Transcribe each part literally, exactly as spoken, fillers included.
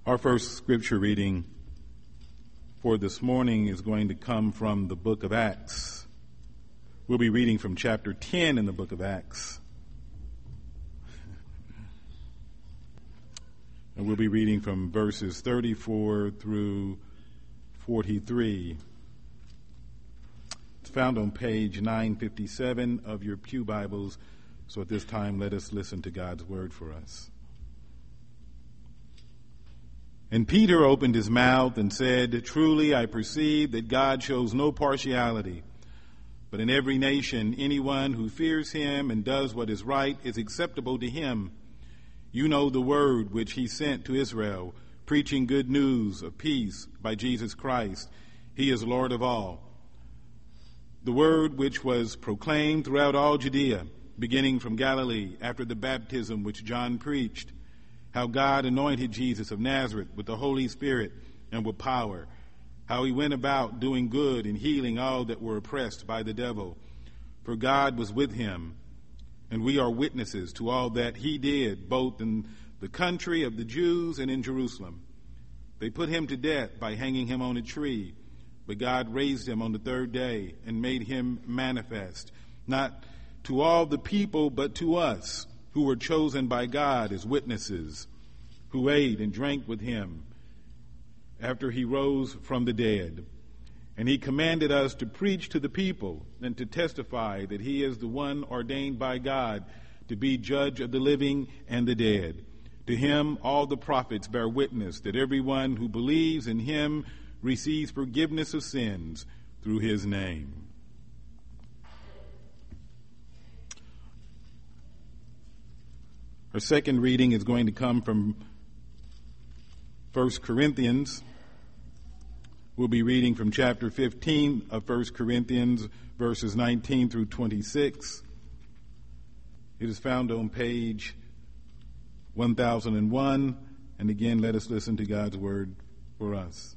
Our first scripture reading for this morning is going to come from the book of Acts. We'll be reading from chapter ten in the book of Acts. And we'll be reading from verses thirty-four through forty-three. It's found on page nine fifty-seven of your pew Bibles. So at this time, let us listen to God's word for us. And Peter opened his mouth and said, "Truly I perceive that God shows no partiality, but in every nation anyone who fears him and does what is right is acceptable to him. You know the word which he sent to Israel, preaching good news of peace by Jesus Christ. He is Lord of all. The word which was proclaimed throughout all Judea, beginning from Galilee after the baptism which John preached, how God anointed Jesus of Nazareth with the Holy Spirit and with power, how he went about doing good and healing all that were oppressed by the devil, for God was with him. And we are witnesses to all that he did, both in the country of the Jews and in Jerusalem. They put him to death by hanging him on a tree, but God raised him on the third day and made him manifest, not to all the people, but to us, who were chosen by God as witnesses, who ate and drank with him after he rose from the dead. And he commanded us to preach to the people and to testify that he is the one ordained by God to be judge of the living and the dead. To him all the prophets bear witness that everyone who believes in him receives forgiveness of sins through his name." Our second reading is going to come from First Corinthians. We'll be reading from chapter fifteen of First Corinthians, verses nineteen through twenty-six. It is found on page one thousand one. And again, let us listen to God's word for us.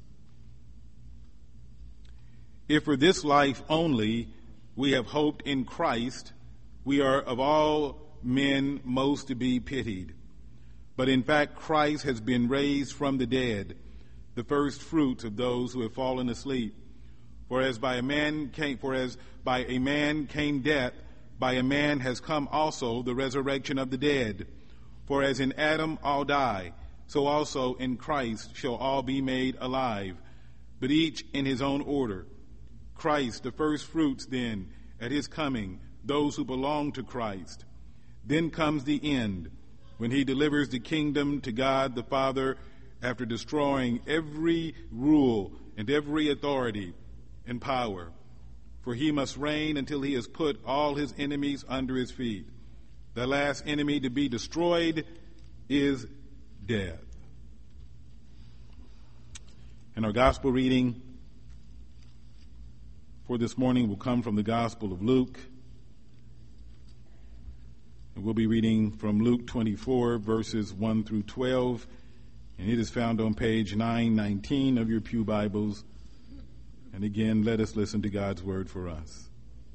"If for this life only we have hoped in Christ, we are of all men most to be pitied. But in fact, Christ has been raised from the dead, the first fruits of those who have fallen asleep. For as by a man came, for as by a man came death, by a man has come also the resurrection of the dead. For as in Adam all die, so also in Christ shall all be made alive, but each in his own order. Christ the first fruits, then at his coming, those who belong to Christ. Then comes the end, when he delivers the kingdom to God the Father, after destroying every rule and every authority and power. For he must reign until he has put all his enemies under his feet. The last enemy to be destroyed is death." And our gospel reading for this morning will come from the Gospel of Luke. And we'll be reading from Luke twenty-four, verses one through twelve, and it is found on page nine nineteen of your pew Bibles. And again, let us listen to God's word for us.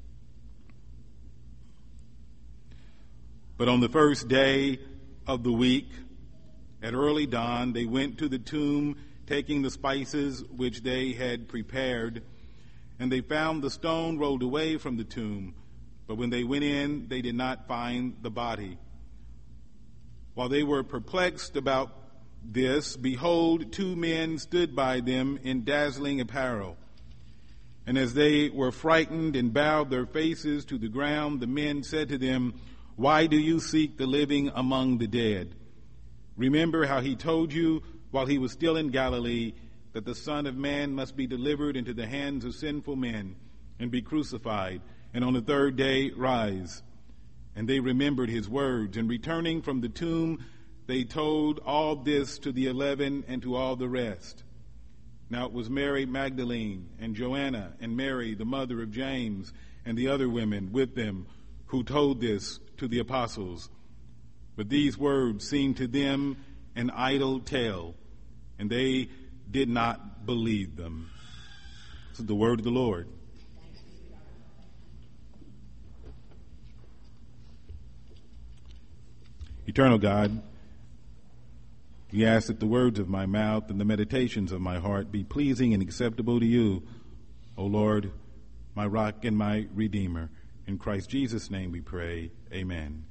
"But on the first day of the week, at early dawn, they went to the tomb, taking the spices which they had prepared, and they found the stone rolled away from the tomb. But when they went in, they did not find the body. While they were perplexed about this, behold, two men stood by them in dazzling apparel. And as they were frightened and bowed their faces to the ground, the men said to them, 'Why do you seek the living among the dead? Remember how he told you while he was still in Galilee that the Son of Man must be delivered into the hands of sinful men and be crucified, and on the third day rise.' And they remembered his words, and returning from the tomb, they told all this to the eleven and to all the rest. Now it was Mary Magdalene and Joanna and Mary, the mother of James, and the other women with them who told this to the apostles. But these words seemed to them an idle tale, and they did not believe them." This is the word of the Lord. Eternal God, We ask that the words of my mouth and the meditations of my heart be pleasing and acceptable to you, O Lord, my rock and my redeemer. In Christ Jesus' name we pray. Amen.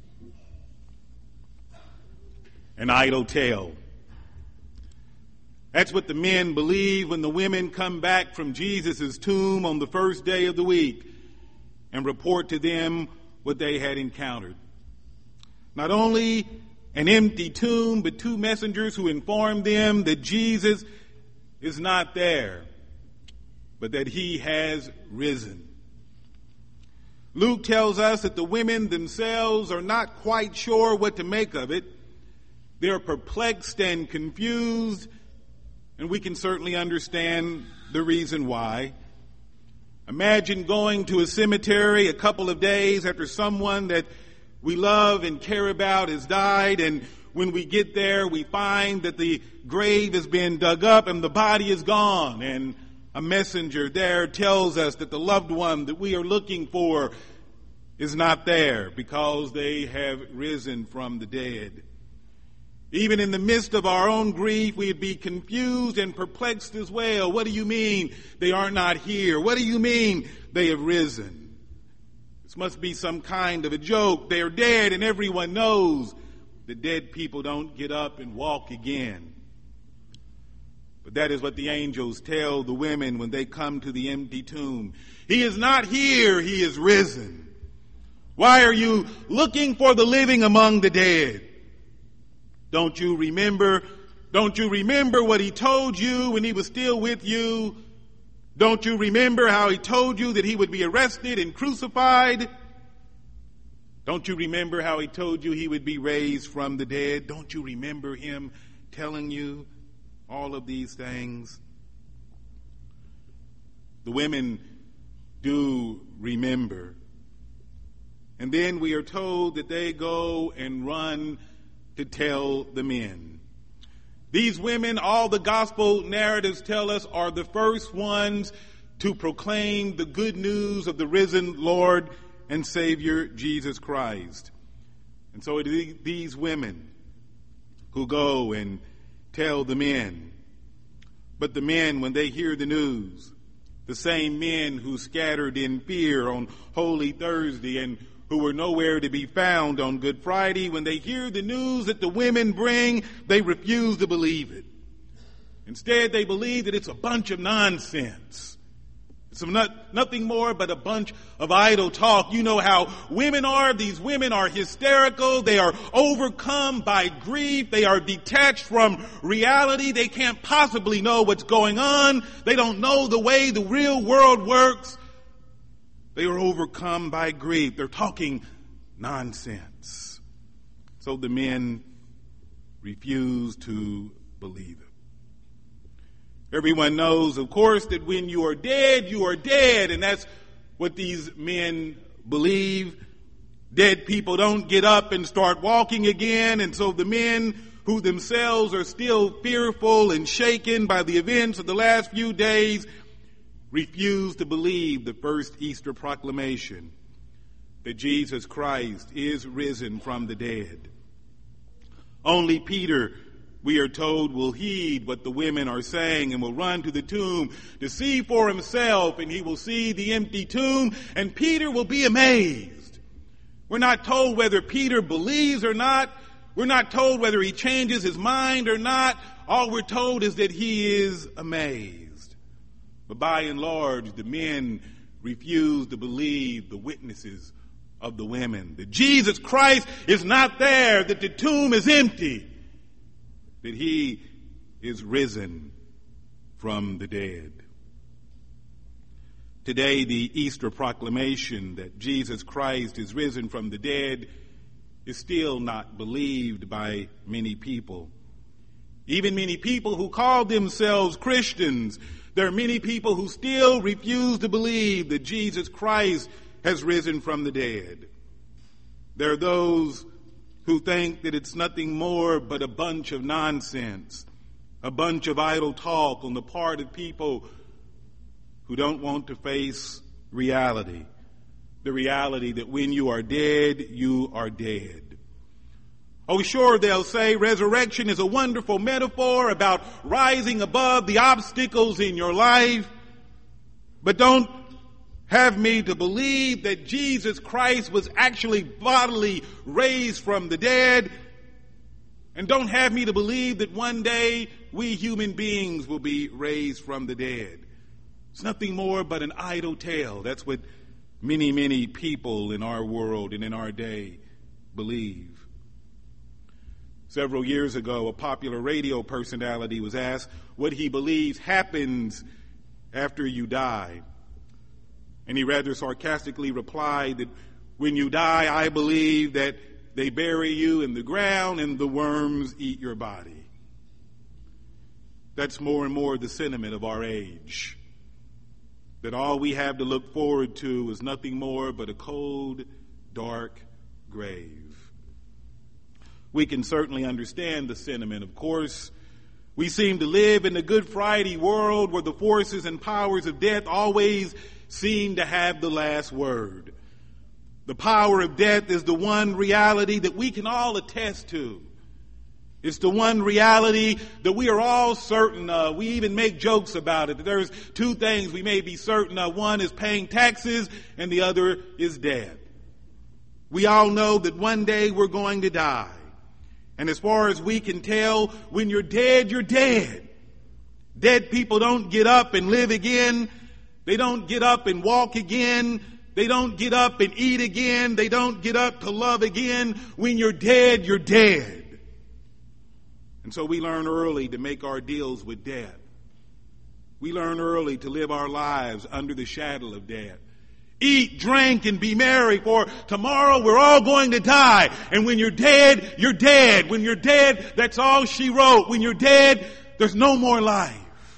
An idle tale. That's what the men believe when the women come back from Jesus' tomb on the first day of the week and report to them what they had encountered. Not only an empty tomb, but two messengers who informed them that Jesus is not there, but that he has risen. Luke tells us that the women themselves are not quite sure what to make of it. They're perplexed and confused, and we can certainly understand the reason why. Imagine going to a cemetery a couple of days after someone that we love and care about has died, and when we get there, we find that the grave has been dug up and the body is gone, and a messenger there tells us that the loved one that we are looking for is not there because they have risen from the dead. Even in the midst of our own grief, we'd be confused and perplexed as well. What do you mean they are not here? What do you mean they have risen? This must be some kind of a joke. They are dead, and everyone knows that dead people don't get up and walk again. But that is what the angels tell the women when they come to the empty tomb. He is not here, he is risen. Why are you looking for the living among the dead? Don't you remember? Don't you remember what he told you when he was still with you? Don't you remember how he told you that he would be arrested and crucified? Don't you remember how he told you he would be raised from the dead? Don't you remember him telling you all of these things? The women do remember. And then we are told that they go and run to tell the men. These women, all the gospel narratives tell us, are the first ones to proclaim the good news of the risen Lord and Savior Jesus Christ. And so it is these women who go and tell the men. But the men, when they hear the news, the same men who scattered in fear on Holy Thursday and who were nowhere to be found on Good Friday, when they hear the news that the women bring, they refuse to believe it. Instead, they believe that it's a bunch of nonsense. It's not, nothing more but a bunch of idle talk. You know how women are. These women are hysterical. They are overcome by grief. They are detached from reality. They can't possibly know what's going on. They don't know the way the real world works. They are overcome by grief. They're talking nonsense. So the men refuse to believe it. Everyone knows, of course, that when you are dead, you are dead. And that's what these men believe. Dead people don't get up and start walking again. And so the men who themselves are still fearful and shaken by the events of the last few days refuse to believe the first Easter proclamation that Jesus Christ is risen from the dead. Only Peter, we are told, will heed what the women are saying and will run to the tomb to see for himself, and he will see the empty tomb, and Peter will be amazed. We're not told whether Peter believes or not. We're not told whether he changes his mind or not. All we're told is that he is amazed. But by and large, the men refuse to believe the witnesses of the women, that Jesus Christ is not there, that the tomb is empty, that he is risen from the dead. Today, the Easter proclamation that Jesus Christ is risen from the dead is still not believed by many people. Even many people who call themselves Christians, there are many people who still refuse to believe that Jesus Christ has risen from the dead. There are those who think that it's nothing more but a bunch of nonsense, a bunch of idle talk on the part of people who don't want to face reality, the reality that when you are dead, you are dead. Oh, sure, they'll say resurrection is a wonderful metaphor about rising above the obstacles in your life. But don't have me to believe that Jesus Christ was actually bodily raised from the dead. And don't have me to believe that one day we human beings will be raised from the dead. It's nothing more but an idle tale. That's what many, many people in our world and in our day believe. Several years ago, a popular radio personality was asked what he believes happens after you die. And he rather sarcastically replied that when you die, I believe that they bury you in the ground and the worms eat your body. That's more and more the sentiment of our age. That all we have to look forward to is nothing more but a cold, dark grave. We can certainly understand the sentiment, of course. We seem to live in a Good Friday world where the forces and powers of death always seem to have the last word. The power of death is the one reality that we can all attest to. It's the one reality that we are all certain of. We even make jokes about it. There's two things we may be certain of. One is paying taxes and the other is death. We all know that one day we're going to die. And as far as we can tell, when you're dead, you're dead. Dead people don't get up and live again. They don't get up and walk again. They don't get up and eat again. They don't get up to love again. When you're dead, you're dead. And so we learn early to make our deals with death. We learn early to live our lives under the shadow of death. Eat, drink, and be merry, for tomorrow we're all going to die. And when you're dead, you're dead. When you're dead, that's all she wrote. When you're dead, there's no more life.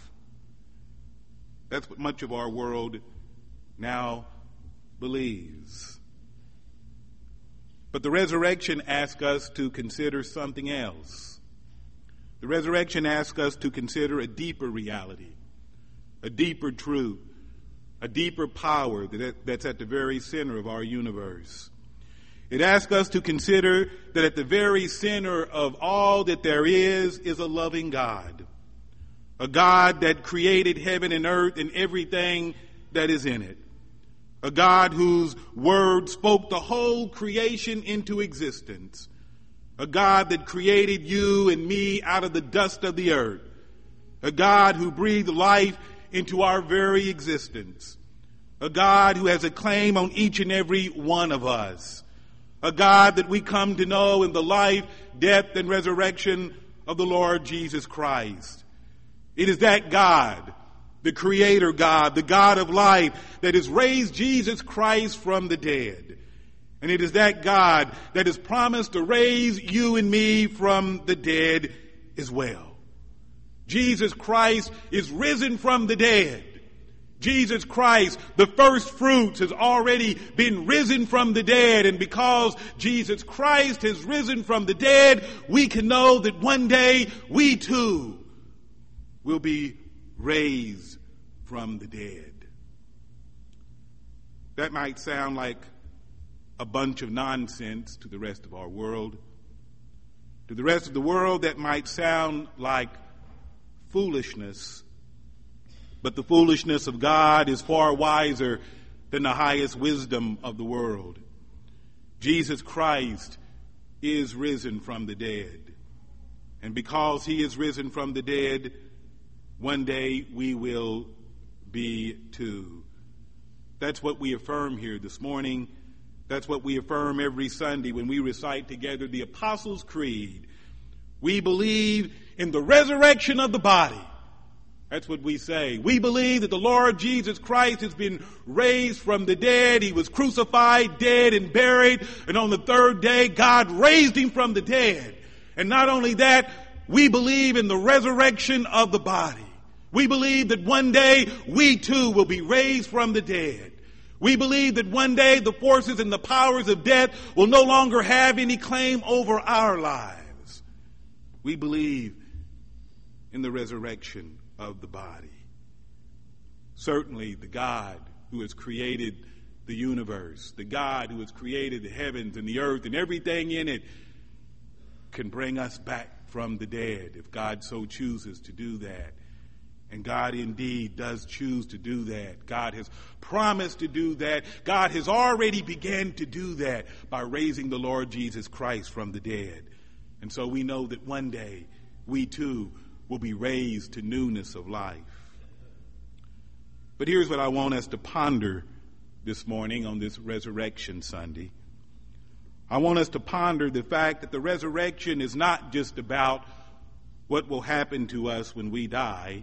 That's what much of our world now believes. But the resurrection asks us to consider something else. The resurrection asks us to consider a deeper reality, a deeper truth, a deeper power that's at the very center of our universe. It asks us to consider that at the very center of all that there is is a loving God, a God that created heaven and earth and everything that is in it, a God whose word spoke the whole creation into existence, a God that created you and me out of the dust of the earth, a God who breathed life into our very existence, a God who has a claim on each and every one of us, a God that we come to know in the life, death, and resurrection of the Lord Jesus Christ. It is that God, the Creator God, the God of life, that has raised Jesus Christ from the dead. And it is that God that has promised to raise you and me from the dead as well. Jesus Christ is risen from the dead. Jesus Christ, the first fruits, has already been risen from the dead. And because Jesus Christ has risen from the dead, we can know that one day we too will be raised from the dead. That might sound like a bunch of nonsense to the rest of our world. To the rest of the world, that might sound like foolishness. But the foolishness of God is far wiser than the highest wisdom of the world. Jesus Christ is risen from the dead. And because he is risen from the dead, one day we will be too. That's what we affirm here this morning. That's what we affirm every Sunday when we recite together the Apostles' Creed. We believe in the resurrection of the body. That's what we say. We believe that the Lord Jesus Christ has been raised from the dead. He was crucified, dead, and buried. And on the third day, God raised him from the dead. And not only that, we believe in the resurrection of the body. We believe that one day we too will be raised from the dead. We believe that one day the forces and the powers of death will no longer have any claim over our lives. We believe in the resurrection of the body. Certainly the God who has created the universe, the God who has created the heavens and the earth and everything in it, can bring us back from the dead if God so chooses to do that. And God indeed does choose to do that. God has promised to do that. God has already begun to do that by raising the Lord Jesus Christ from the dead. And so we know that one day we too will be raised to newness of life. But here's what I want us to ponder this morning on this Resurrection Sunday. I want us to ponder the fact that the resurrection is not just about what will happen to us when we die,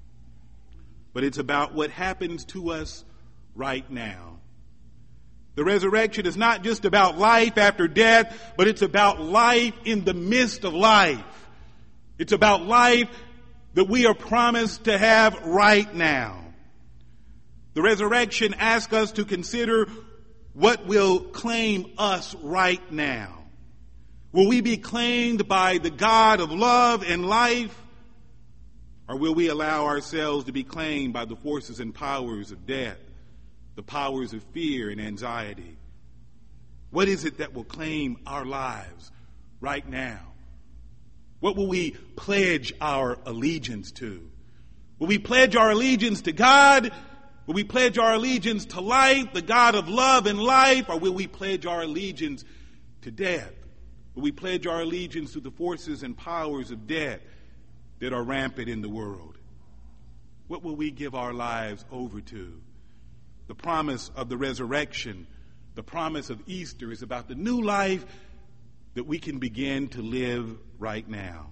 but it's about what happens to us right now. The resurrection is not just about life after death, but it's about life in the midst of life. It's about life that we are promised to have right now. The resurrection asks us to consider what will claim us right now. Will we be claimed by the God of love and life? Or will we allow ourselves to be claimed by the forces and powers of death, the powers of fear and anxiety? What is it that will claim our lives right now? What will we pledge our allegiance to? Will we pledge our allegiance to God? Will we pledge our allegiance to life, the God of love and life? Or will we pledge our allegiance to death? Will we pledge our allegiance to the forces and powers of death that are rampant in the world? What will we give our lives over to? The promise of the resurrection, the promise of Easter, is about the new life that we can begin to live right now.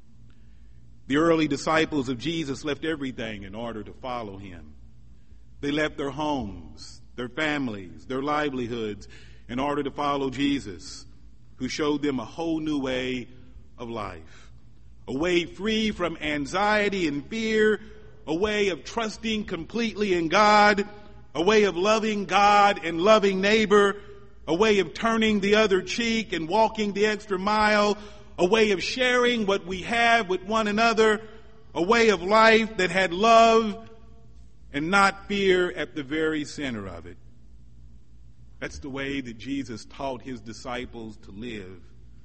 The early disciples of Jesus left everything in order to follow him. They left their homes, their families, their livelihoods in order to follow Jesus, who showed them a whole new way of life. A way free from anxiety and fear, a way of trusting completely in God, a way of loving God and loving neighbor, a way of turning the other cheek and walking the extra mile, a way of sharing what we have with one another, a way of life that had love and not fear at the very center of it. That's the way that Jesus taught his disciples to live.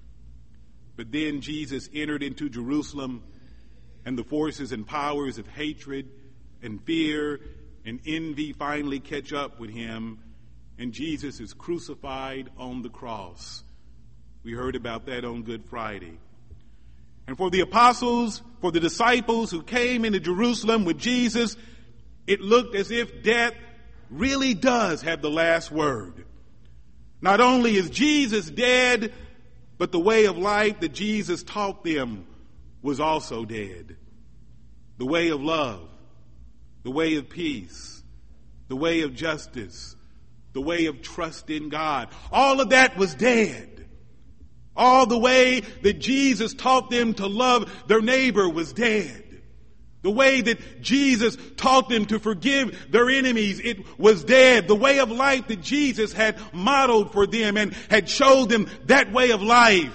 But then Jesus entered into Jerusalem, and the forces and powers of hatred and fear and envy finally catch up with him, and Jesus is crucified on the cross. We heard about that on Good Friday. And for the apostles, for the disciples who came into Jerusalem with Jesus, it looked as if death really does have the last word. Not only is Jesus dead, but the way of life that Jesus taught them was also dead. The way of love, the way of peace, the way of justice, the way of trust in God. All of that was dead. All the way that Jesus taught them to love their neighbor was dead. The way that Jesus taught them to forgive their enemies, it was dead. The way of life that Jesus had modeled for them and had showed them, that way of life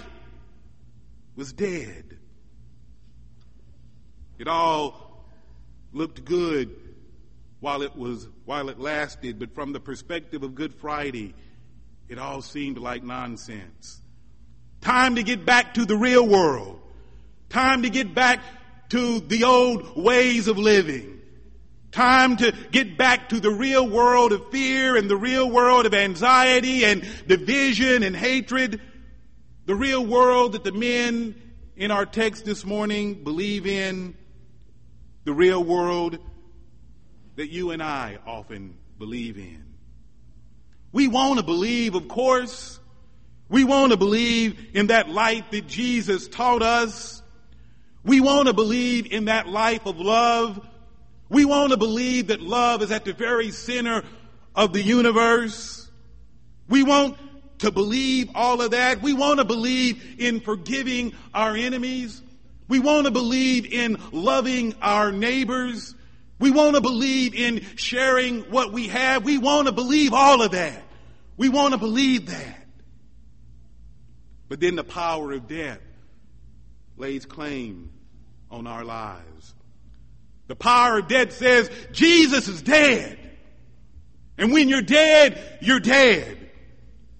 was dead. It all looked good while it was, while it lasted, but from the perspective of Good Friday, it all seemed like nonsense. Time to get back to the real world. Time to get back to the old ways of living. Time to get back to the real world of fear and the real world of anxiety and division and hatred. The real world that the men in our text this morning believe in. The real world that you and I often believe in. We want to believe, of course. We want to believe in that life that Jesus taught us. We want to believe in that life of love. We want to believe that love is at the very center of the universe. We want to believe all of that. We want to believe in forgiving our enemies. We want to believe in loving our neighbors. We want to believe in sharing what we have. We want to believe all of that. We want to believe that. But then the power of death lays claim on our lives. The power of death says Jesus is dead. And when you're dead, you're dead.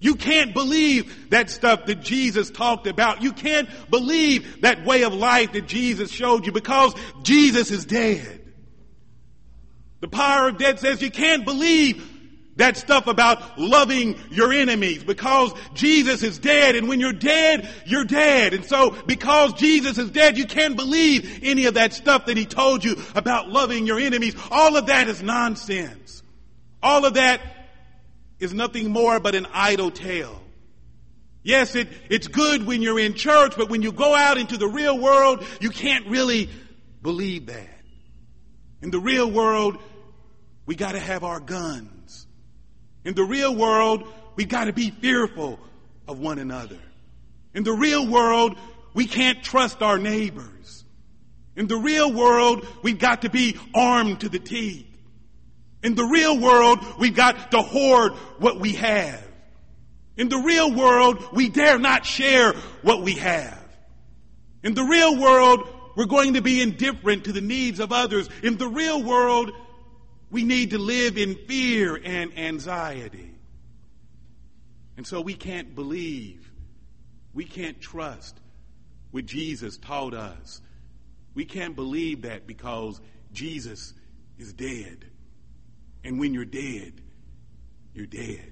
You can't believe that stuff that Jesus talked about. You can't believe that way of life that Jesus showed you because Jesus is dead. The power of death says you can't believe that stuff about loving your enemies because Jesus is dead, and when you're dead, you're dead. And so because Jesus is dead, you can't believe any of that stuff that he told you about loving your enemies. All of that is nonsense. All of that is nothing more but an idle tale. Yes, it, it's good when you're in church, but when you go out into the real world, you can't really believe that. In the real world, we got to have our guns. In the real world, we got to be fearful of one another. In the real world, we can't trust our neighbors. In the real world, we've got to be armed to the teeth. In the real world, we've got to hoard what we have. In the real world, we dare not share what we have. In the real world, we're going to be indifferent to the needs of others. In the real world, we need to live in fear and anxiety. And so we can't believe, we can't trust what Jesus taught us. We can't believe that because Jesus is dead. And when you're dead, you're dead.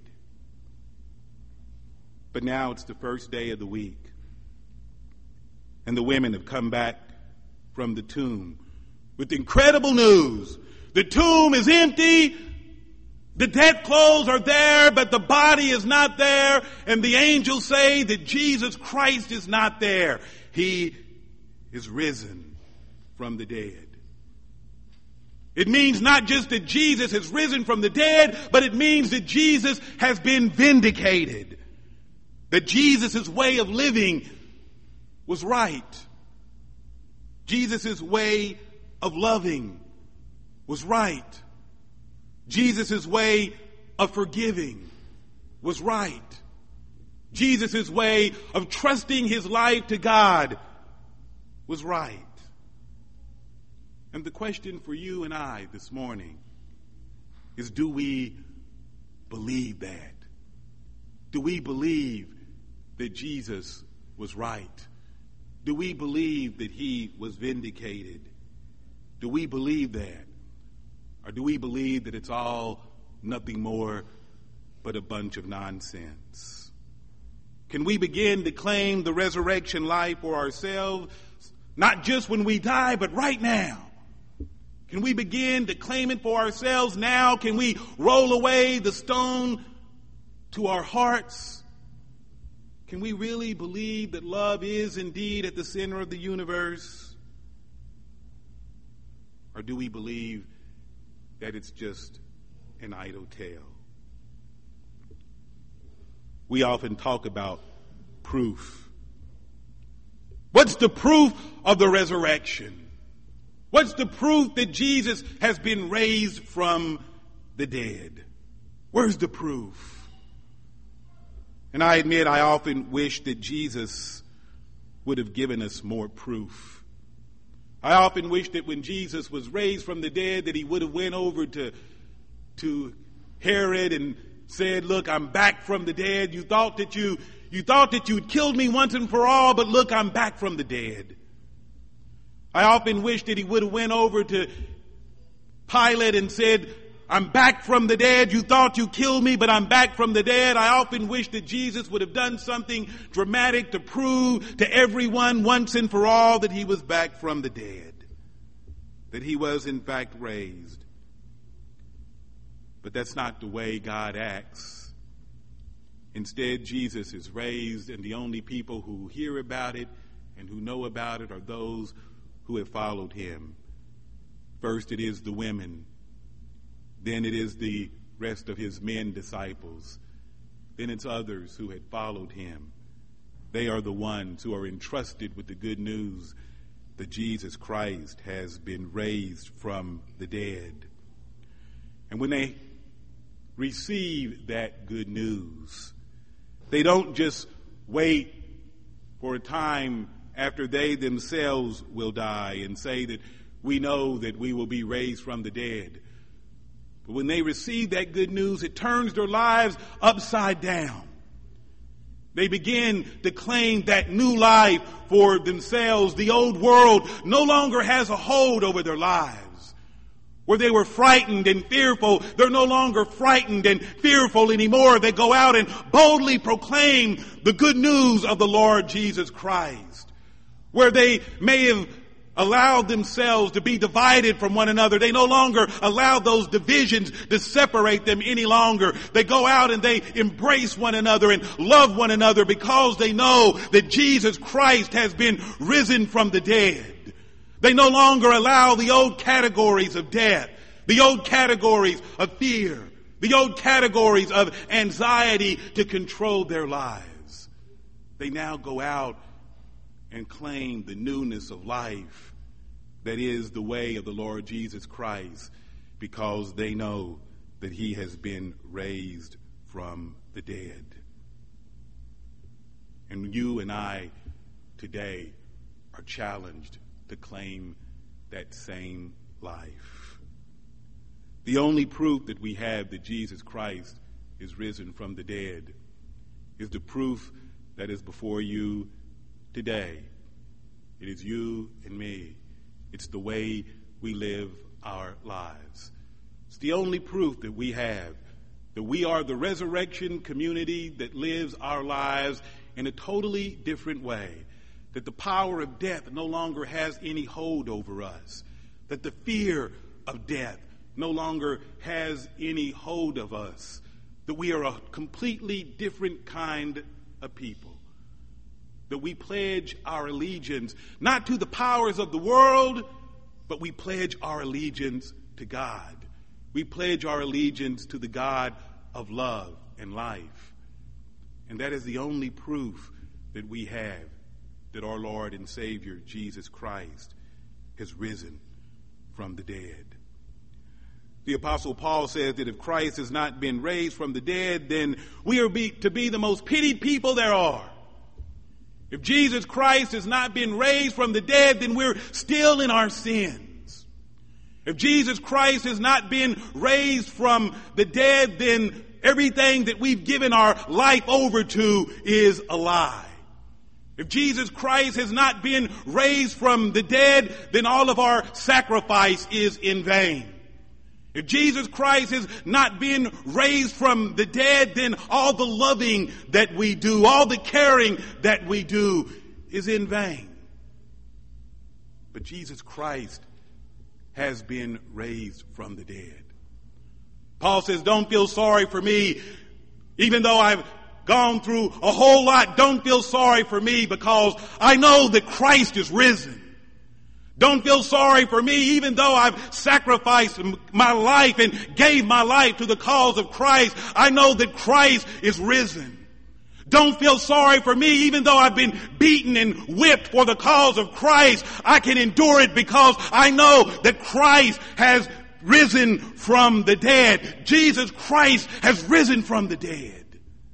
But now it's the first day of the week. And the women have come back from the tomb with incredible news. The tomb is empty. The dead clothes are there, but the body is not there. And the angels say that Jesus Christ is not there. He is risen from the dead. It means not just that Jesus has risen from the dead, but it means that Jesus has been vindicated. That Jesus' way of living was right. Jesus' way of loving was right. Jesus' way of forgiving was right. Jesus' way of trusting his life to God was right. And the question for you and I this morning is, do we believe that? Do we believe that Jesus was right? Do we believe that he was vindicated? Do we believe that? Or do we believe that it's all nothing more but a bunch of nonsense? Can we begin to claim the resurrection life for ourselves, not just when we die, but right now? Can we begin to claim it for ourselves now? Can we roll away the stone to our hearts? Can we really believe that love is indeed at the center of the universe? Or do we believe that it's just an idle tale? We often talk about proof. What's the proof of the resurrection? What's the proof that Jesus has been raised from the dead? Where's the proof? And I admit I often wish that Jesus would have given us more proof. I often wish that when Jesus was raised from the dead that he would have went over to, to Herod and said, look, I'm back from the dead. You thought that you, you thought that you'd killed me once and for all, but look, I'm back from the dead. I often wish that he would have went over to Pilate and said, I'm back from the dead. You thought you killed me, but I'm back from the dead. I often wish that Jesus would have done something dramatic to prove to everyone once and for all that he was back from the dead, that he was in fact raised. But that's not the way God acts. Instead, Jesus is raised, and the only people who hear about it and who know about it are those who have followed him. First it is the women. Then it is the rest of his men disciples. Then it's others who had followed him. They are the ones who are entrusted with the good news that Jesus Christ has been raised from the dead. And when they receive that good news, they don't just wait for a time after they themselves will die and say that we know that we will be raised from the dead. But when they receive that good news, it turns their lives upside down. They begin to claim that new life for themselves. The old world no longer has a hold over their lives. Where they were frightened and fearful, they're no longer frightened and fearful anymore. They go out and boldly proclaim the good news of the Lord Jesus Christ. Where they may have allowed themselves to be divided from one another, they no longer allow those divisions to separate them any longer. They go out and they embrace one another and love one another because they know that Jesus Christ has been risen from the dead. They no longer allow the old categories of death, the old categories of fear, the old categories of anxiety to control their lives. They now go out and claim the newness of life that is the way of the Lord Jesus Christ, because they know that he has been raised from the dead. And you and I today are challenged to claim that same life. The only proof that we have that Jesus Christ is risen from the dead is the proof that is before you today. It is you and me. It's the way we live our lives. It's the only proof that we have that we are the resurrection community that lives our lives in a totally different way. That the power of death no longer has any hold over us. That the fear of death no longer has any hold of us. That we are a completely different kind of people. That we pledge our allegiance not to the powers of the world, but we pledge our allegiance to God. We pledge our allegiance to the God of love and life. And that is the only proof that we have that our Lord and Savior, Jesus Christ, has risen from the dead. The Apostle Paul says that if Christ has not been raised from the dead, then we are be, to be the most pitied people there are. If Jesus Christ has not been raised from the dead, then we're still in our sins. If Jesus Christ has not been raised from the dead, then everything that we've given our life over to is a lie. If Jesus Christ has not been raised from the dead, then all of our sacrifice is in vain. If Jesus Christ has not been raised from the dead, then all the loving that we do, all the caring that we do is in vain. But Jesus Christ has been raised from the dead. Paul says, don't feel sorry for me, even though I've gone through a whole lot. Don't feel sorry for me because I know that Christ is risen. Don't feel sorry for me even though I've sacrificed my life and gave my life to the cause of Christ. I know that Christ is risen. Don't feel sorry for me even though I've been beaten and whipped for the cause of Christ. I can endure it because I know that Christ has risen from the dead. Jesus Christ has risen from the dead.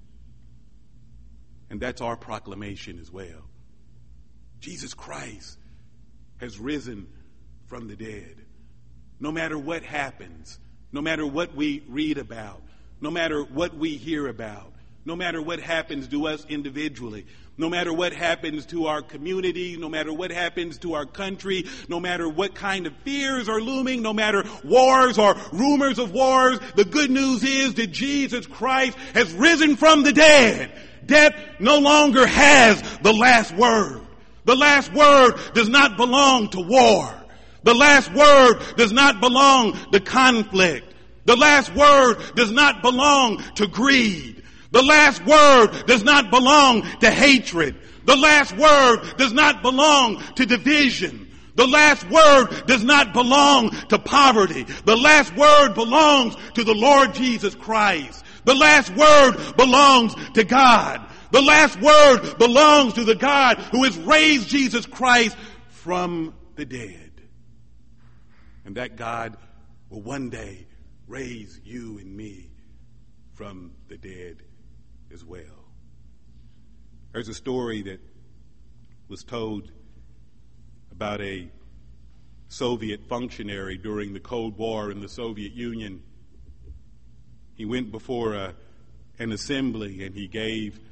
And that's our proclamation as well. Jesus Christ has risen from the dead. No matter what happens, no matter what we read about, no matter what we hear about, no matter what happens to us individually, no matter what happens to our community, no matter what happens to our country, no matter what kind of fears are looming, no matter wars or rumors of wars, the good news is that Jesus Christ has risen from the dead. Death no longer has the last word. The last word does not belong to war. The last word does not belong to conflict. The last word does not belong to greed. The last word does not belong to hatred. The last word does not belong to division. The last word does not belong to poverty. The last word belongs to the Lord Jesus Christ. The last word belongs to God. The last word belongs to the God who has raised Jesus Christ from the dead. And that God will one day raise you and me from the dead as well. There's a story that was told about a Soviet functionary during the Cold War in the Soviet Union. He went before a, an assembly and he gave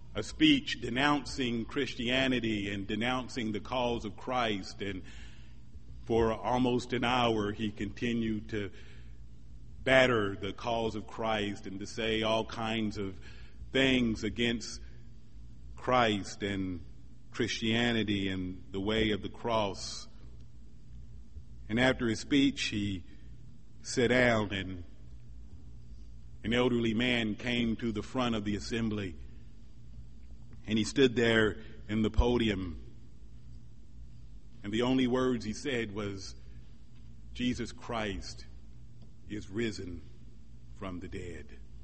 a speech denouncing Christianity and denouncing the cause of Christ. And for almost an hour, he continued to batter the cause of Christ and to say all kinds of things against Christ and Christianity and the way of the cross. And after his speech, he sat down, and an elderly man came to the front of the assembly, and he stood there in the podium, and the only words he said was, "Jesus Christ is risen from the dead."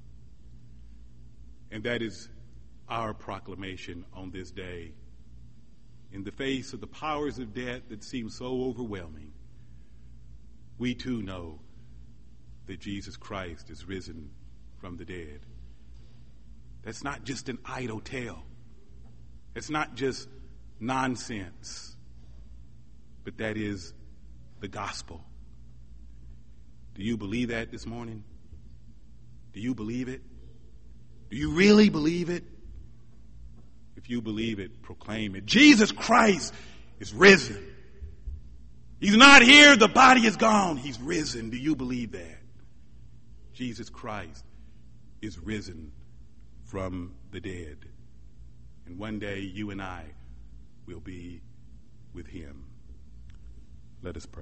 And that is our proclamation on this day. In the face of the powers of death that seem so overwhelming, we too know that Jesus Christ is risen from the dead. That's not just an idle tale. It's not just nonsense, but that is the gospel. Do you believe that this morning? Do you believe it? Do you really believe it? If you believe it, proclaim it. Jesus Christ is risen. He's not here. The body is gone. He's risen. Do you believe that? Jesus Christ is risen from the dead. And one day you and I will be with him. Let us pray.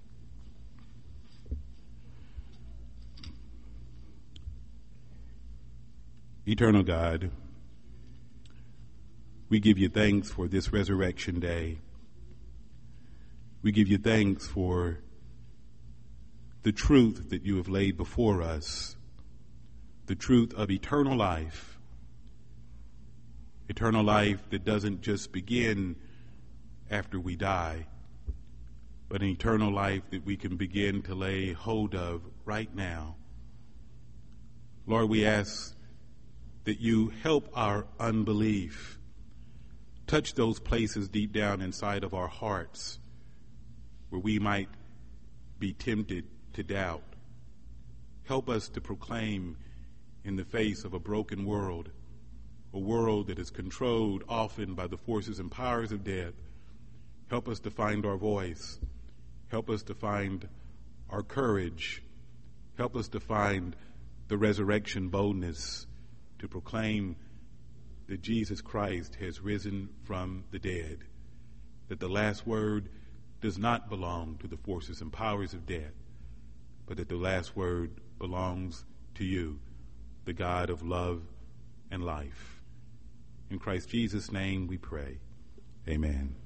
Eternal God, we give you thanks for this resurrection day. We give you thanks for the truth that you have laid before us, the truth of eternal life, eternal life that doesn't just begin after we die, but an eternal life that we can begin to lay hold of right now. Lord, we ask that you help our unbelief. Touch those places deep down inside of our hearts where we might be tempted to doubt. Help us to proclaim in the face of a broken world, a world that is controlled often by the forces and powers of death. Help us to find our voice. Help us to find our courage. Help us to find the resurrection boldness to proclaim that Jesus Christ has risen from the dead, that the last word does not belong to the forces and powers of death, but that the last word belongs to you, the God of love and life. In Christ Jesus' name we pray. Amen.